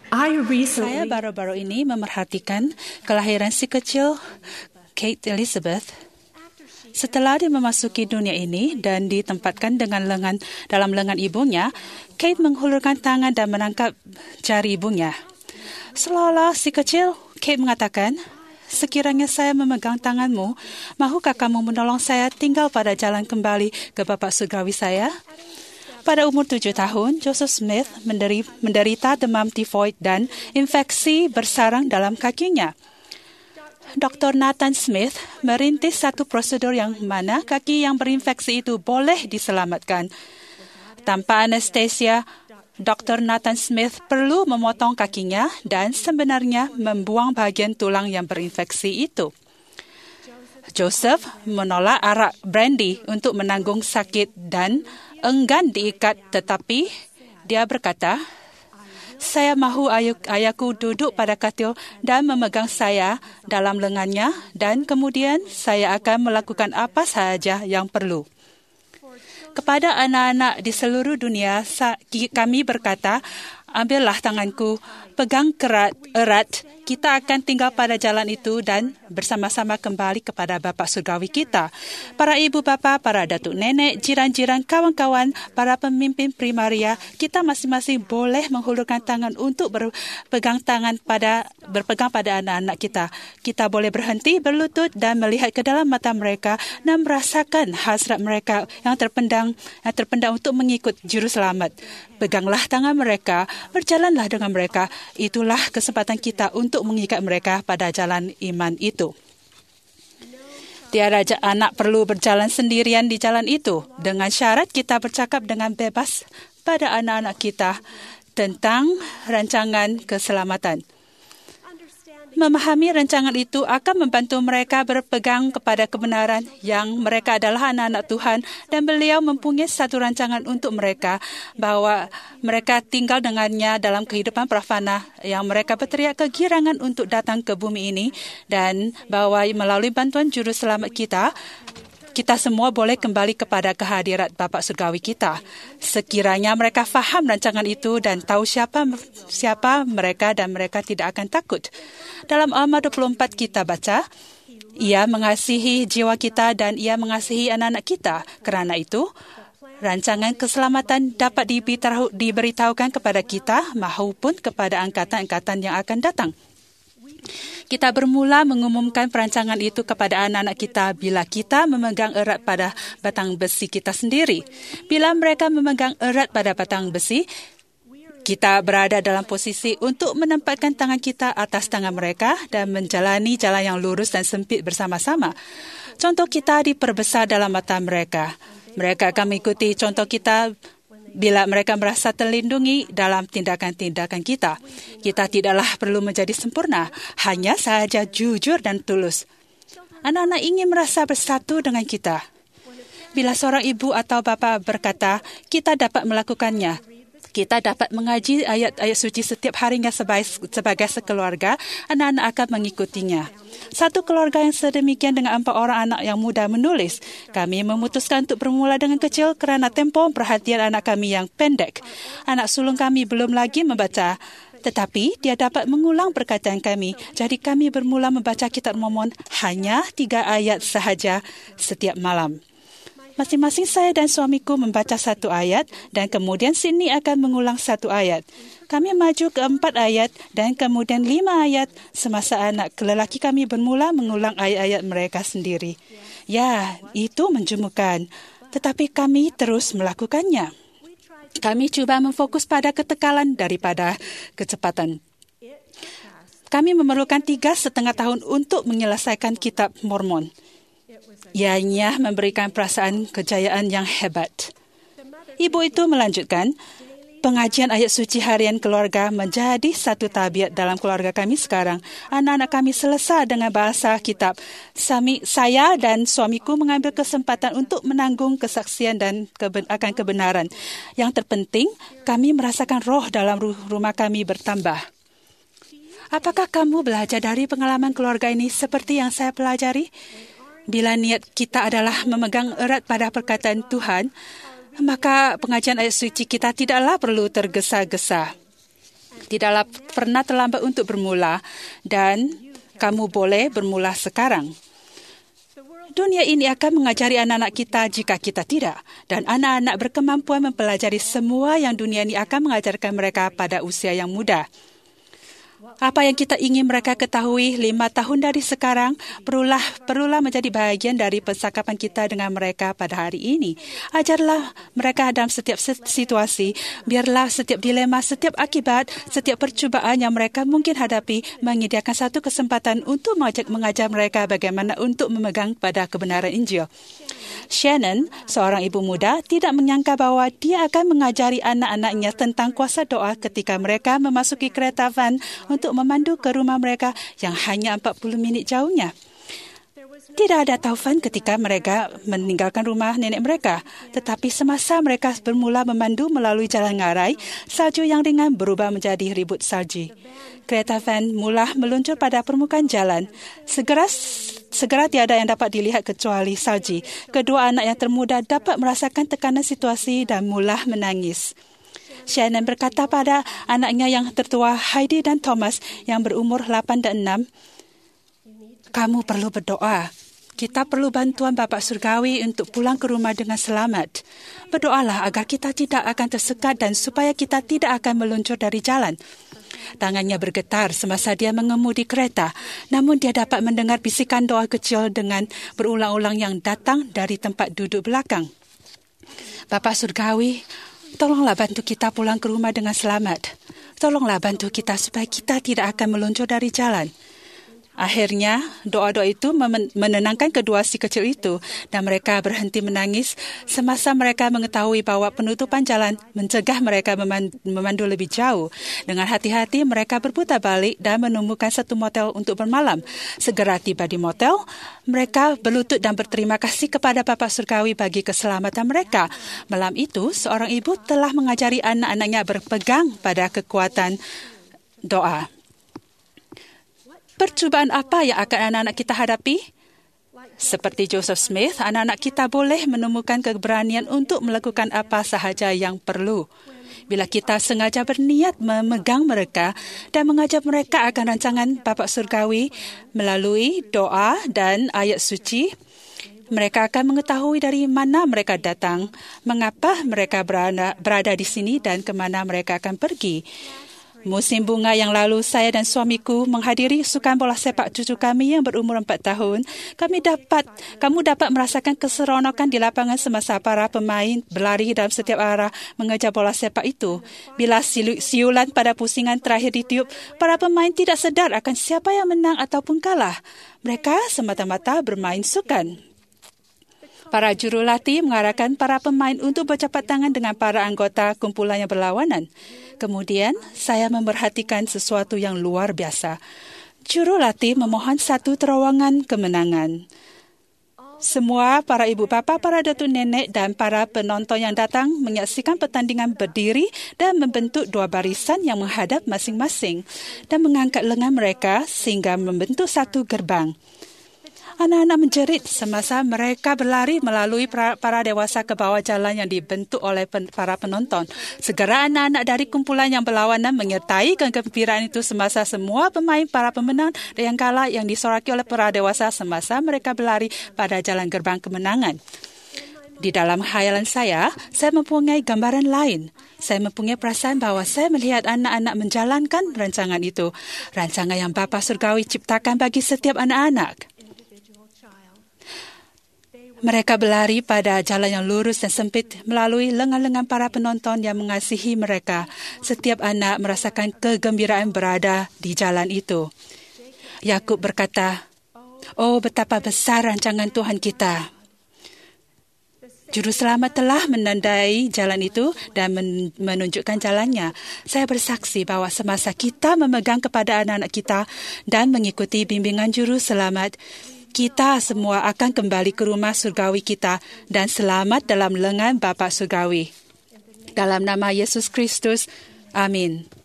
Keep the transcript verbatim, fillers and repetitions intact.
I Saya recently baru-baru ini memerhatikan kelahiran si kecil Kate Elizabeth. Setelah dia memasuki dunia ini dan ditempatkan dengan lengan dalam lengan ibunya, Kate menghulurkan tangan dan menangkap jari ibunya. Seolah-olah si kecil, Kate mengatakan, "Sekiranya saya memegang tanganmu, mahukah kamu menolong saya tinggal pada jalan kembali ke Bapa Surgawi saya?" Pada umur tujuh tahun, Joseph Smith menderi, menderita demam tifoid dan infeksi bersarang dalam kakinya. Doktor Nathan Smith merintis satu prosedur yang mana kaki yang berinfeksi itu boleh diselamatkan. Tanpa anestesia, Doktor Nathan Smith perlu memotong kakinya dan sebenarnya membuang bahagian tulang yang berinfeksi itu. Joseph menolak arak brandy untuk menanggung sakit dan enggan diikat, tetapi dia berkata, "Saya mahu ayah, ayahku duduk pada katil dan memegang saya dalam lengannya dan kemudian saya akan melakukan apa sahaja yang perlu." Kepada anak-anak di seluruh dunia, kami berkata, "Ambillah tanganku, pegang kerat, erat, kita akan tinggal pada jalan itu dan bersama-sama kembali kepada Bapa Surgawi kita." Para ibu bapa, para datuk nenek, jiran-jiran, kawan-kawan, para pemimpin primaria, kita masing-masing boleh menghulurkan tangan untuk berpegang tangan pada berpegang pada anak-anak kita. Kita boleh berhenti, berlutut dan melihat ke dalam mata mereka dan merasakan hasrat mereka yang terpendam, yang terpendam untuk mengikut juru selamat. Peganglah tangan mereka, berjalanlah dengan mereka. Itulah kesempatan kita untuk mengikat mereka pada jalan iman itu. Tiada anak perlu berjalan sendirian di jalan itu. Dengan syarat kita bercakap dengan bebas pada anak-anak kita tentang rancangan keselamatan. Memahami rancangan itu akan membantu mereka berpegang kepada kebenaran yang mereka adalah anak-anak Tuhan dan beliau mempunyai satu rancangan untuk mereka bahawa mereka tinggal dengannya dalam kehidupan prafana yang mereka berteriak kegirangan untuk datang ke bumi ini dan bahawa melalui bantuan juru selamat kita, kita semua boleh kembali kepada kehadirat Bapa Surgawi kita. Sekiranya mereka faham rancangan itu dan tahu siapa siapa mereka dan mereka tidak akan takut. Dalam Alma dua puluh empat kita baca, Ia mengasihi jiwa kita dan Ia mengasihi anak-anak kita. Kerana itu, rancangan keselamatan dapat diberitahu, diberitahukan kepada kita maupun kepada angkatan-angkatan yang akan datang. Kita bermula mengumumkan perancangan itu kepada anak-anak kita bila kita memegang erat pada batang besi kita sendiri. Bila mereka memegang erat pada batang besi, kita berada dalam posisi untuk menempatkan tangan kita atas tangan mereka dan menjalani jalan yang lurus dan sempit bersama-sama. Contoh kita diperbesar dalam mata mereka. Mereka akan mengikuti contoh kita bila mereka merasa terlindungi dalam tindakan-tindakan kita. Kita tidaklah perlu menjadi sempurna, hanya sahaja jujur dan tulus. Anak-anak ingin merasa bersatu dengan kita. Bila seorang ibu atau bapa berkata, kita dapat melakukannya. Kita dapat mengaji ayat-ayat suci setiap harinya sebagai, sebagai sekeluarga, anak-anak akan mengikutinya. Satu keluarga yang sedemikian dengan empat orang anak yang muda menulis. Kami memutuskan untuk bermula dengan kecil kerana tempoh perhatian anak kami yang pendek. Anak sulung kami belum lagi membaca, tetapi dia dapat mengulang perkataan kami. Jadi kami bermula membaca kitab Mormon hanya tiga ayat sahaja setiap malam. Masing-masing saya dan suamiku membaca satu ayat dan kemudian Sydney akan mengulang satu ayat. Kami maju ke empat ayat dan kemudian lima ayat semasa anak lelaki kami bermula mengulang ayat-ayat mereka sendiri. Ya, itu menjemukan. Tetapi kami terus melakukannya. Kami cuba memfokus pada ketekalan daripada kecepatan. Kami memerlukan tiga setengah tahun untuk menyelesaikan kitab Mormon. Ianya memberikan perasaan kejayaan yang hebat. Ibu itu melanjutkan, pengajian ayat suci harian keluarga menjadi satu tabiat dalam keluarga kami sekarang. Anak-anak kami selesa dengan bahasa kitab. Sami, saya dan suamiku mengambil kesempatan untuk menanggung kesaksian dan keben, akan kebenaran. Yang terpenting, kami merasakan roh dalam rumah kami bertambah. Apakah kamu belajar dari pengalaman keluarga ini seperti yang saya pelajari? Bila niat kita adalah memegang erat pada perkataan Tuhan, maka pengajian ayat suci kita tidaklah perlu tergesa-gesa. Tidaklah pernah terlambat untuk bermula dan kamu boleh bermula sekarang. Dunia ini akan mengajari anak-anak kita jika kita tidak. Dan anak-anak berkemampuan mempelajari semua yang dunia ini akan mengajarkan mereka pada usia yang muda. Apa yang kita ingin mereka ketahui lima tahun dari sekarang perlulah perlulah menjadi bahagian dari persakapan kita dengan mereka pada hari ini. Ajarlah mereka dalam setiap situasi, biarlah setiap dilema, setiap akibat, setiap percubaan yang mereka mungkin hadapi menyediakan satu kesempatan untuk mengajak, mengajar mereka bagaimana untuk memegang pada kebenaran Injil. Shannon, seorang ibu muda, tidak menyangka bahwa dia akan mengajari anak-anaknya tentang kuasa doa ketika mereka memasuki kereta van untuk memandu ke rumah mereka yang hanya empat puluh minit jauhnya. Tidak ada taufan ketika mereka meninggalkan rumah nenek mereka, tetapi semasa mereka bermula memandu melalui jalan ngarai, salju yang ringan berubah menjadi ribut salji. Kereta van mula meluncur pada permukaan jalan. Segera Segera tiada yang dapat dilihat kecuali salji. Kedua anak yang termuda dapat merasakan tekanan situasi dan mula menangis. Shannon berkata pada anaknya yang tertua, Heidi dan Thomas, yang berumur lapan dan enam, kamu perlu berdoa. Kita perlu bantuan Bapa Surgawi untuk pulang ke rumah dengan selamat. Berdoalah agar kita tidak akan tersekat dan supaya kita tidak akan meluncur dari jalan. Tangannya bergetar semasa dia mengemudi kereta, namun dia dapat mendengar bisikan doa kecil dengan berulang-ulang yang datang dari tempat duduk belakang. Bapa Surgawi, tolonglah bantu kita pulang ke rumah dengan selamat. Tolonglah bantu kita supaya kita tidak akan meluncur dari jalan. Akhirnya, doa-doa itu menenangkan kedua si kecil itu dan mereka berhenti menangis semasa mereka mengetahui bahwa penutupan jalan mencegah mereka memandu lebih jauh. Dengan hati-hati, mereka berputar balik dan menemukan satu motel untuk bermalam. Segera tiba di motel, mereka berlutut dan berterima kasih kepada Bapa Surgawi bagi keselamatan mereka. Malam itu, seorang ibu telah mengajari anak-anaknya berpegang pada kekuatan doa. Percubaan apa yang akan anak-anak kita hadapi? Seperti Joseph Smith, anak-anak kita boleh menemukan keberanian untuk melakukan apa sahaja yang perlu. Bila kita sengaja berniat memegang mereka dan mengajar mereka akan rancangan Bapa Surgawi melalui doa dan ayat suci, mereka akan mengetahui dari mana mereka datang, mengapa mereka berada, berada di sini dan ke mana mereka akan pergi. Musim bunga yang lalu, saya dan suamiku menghadiri sukan bola sepak cucu kami yang berumur empat tahun. Kami dapat, kamu dapat merasakan keseronokan di lapangan semasa para pemain berlari dalam setiap arah mengejar bola sepak itu. Bila siulan pada pusingan terakhir ditiup, para pemain tidak sedar akan siapa yang menang ataupun kalah. Mereka semata-mata bermain sukan. Para jurulatih mengarahkan para pemain untuk bercakap tangan dengan para anggota kumpulan yang berlawanan. Kemudian, saya memerhatikan sesuatu yang luar biasa. Jurulatih memohon satu terowongan kemenangan. Semua para ibu bapa, para datuk nenek dan para penonton yang datang menyaksikan pertandingan berdiri dan membentuk dua barisan yang menghadap masing-masing dan mengangkat lengan mereka sehingga membentuk satu gerbang. Anak-anak menjerit semasa mereka berlari melalui para, para dewasa ke bawah jalan yang dibentuk oleh pen, para penonton. Segera anak-anak dari kumpulan yang berlawanan menyertai kegembiraan itu semasa semua pemain para pemenang dan yang kalah yang disoraki oleh para dewasa semasa mereka berlari pada jalan gerbang kemenangan. Di dalam khayalan saya, saya mempunyai gambaran lain. Saya mempunyai perasaan bahawa saya melihat anak-anak menjalankan rancangan itu. Rancangan yang Bapa Surgawi ciptakan bagi setiap anak-anak. Mereka berlari pada jalan yang lurus dan sempit melalui lengan-lengan para penonton yang mengasihi mereka. Setiap anak merasakan kegembiraan berada di jalan itu. Yakub berkata, "Oh, betapa besar rancangan Tuhan kita." Juru selamat telah menandai jalan itu dan menunjukkan jalannya. Saya bersaksi bahawa semasa kita memegang kepada anak-anak kita dan mengikuti bimbingan juru selamat, kita semua akan kembali ke rumah surgawi kita dan selamat dalam lengan Bapa Surgawi. Dalam nama Yesus Kristus, amin.